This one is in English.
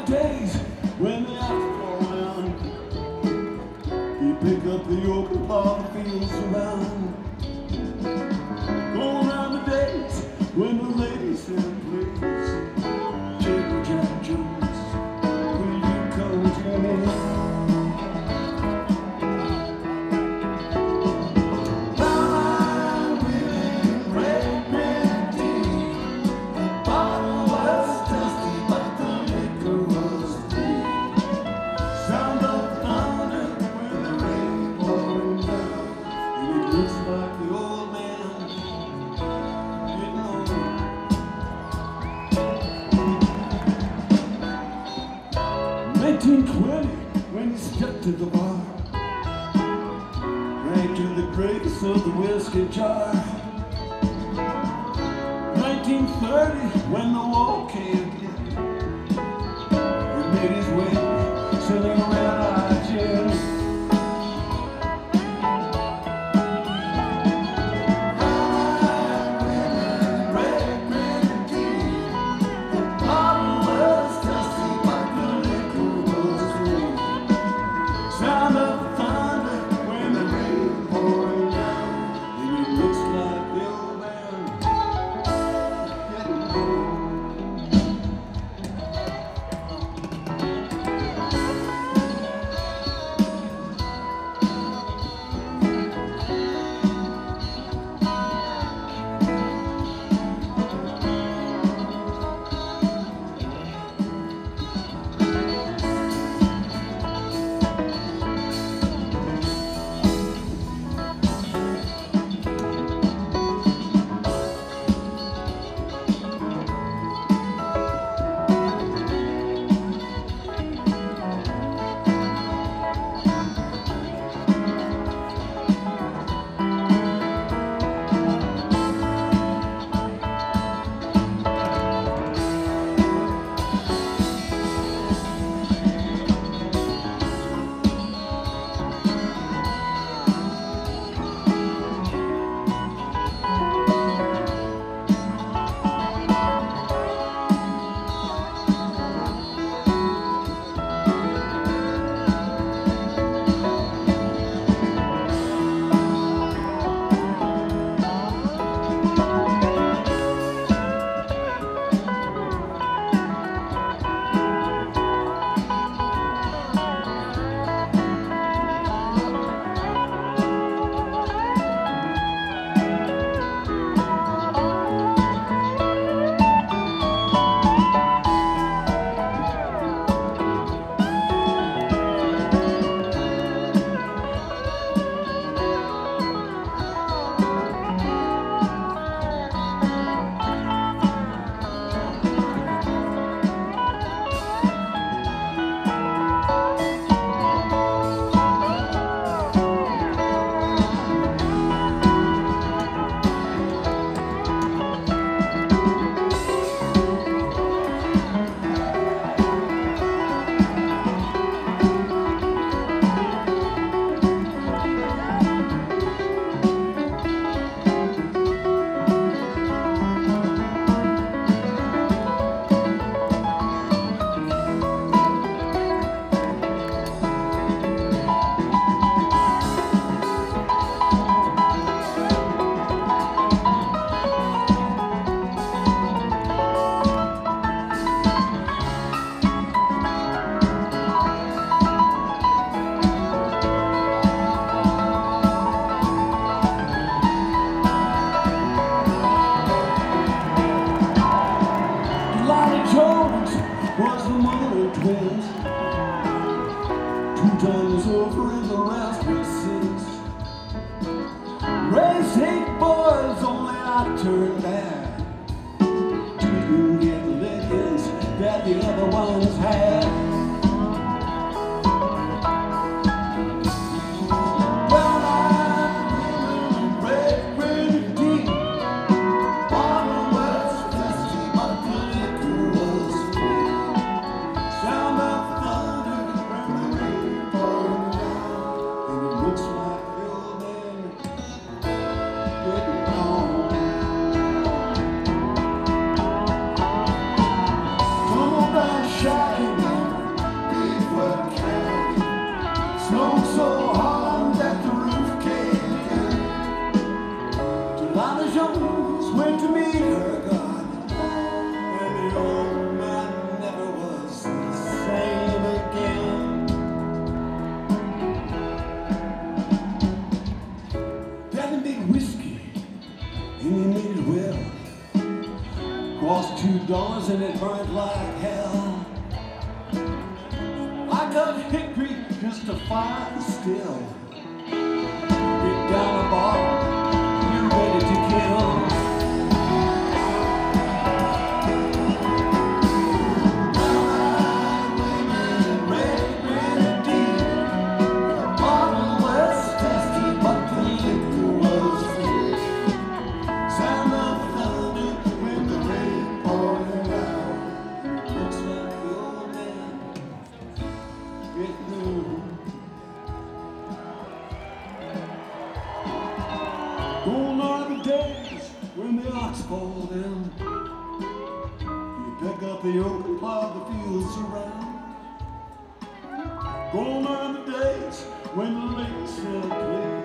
days when the apples fall down, you pick up the yoke and plow the fields around. Going around the days when the ladies sing plays. Jiggle Jack Jones, will you come to me? Looks like the old man getting older. 1920, when he stepped to the bar, drank to the grace of the whiskey jar. 1930, when the wall caved in, he made his way selling red-eye gin. Sound of thunder when the rain pouring down, and it looks like the old man getting old. Was the mother of twins, 2 times over in the raspberry sins. Raised 8 boys, only I turned bad. 2 didn't get the lickings that the other ones had. Shocking. fires and it burned like hell. I got hickory just to find still. Get down the bar, you're ready to kill. Gone are the days when the ox pulled in. You pick up the yoke and plow the fields around. Gone are the days when the lakes still clear.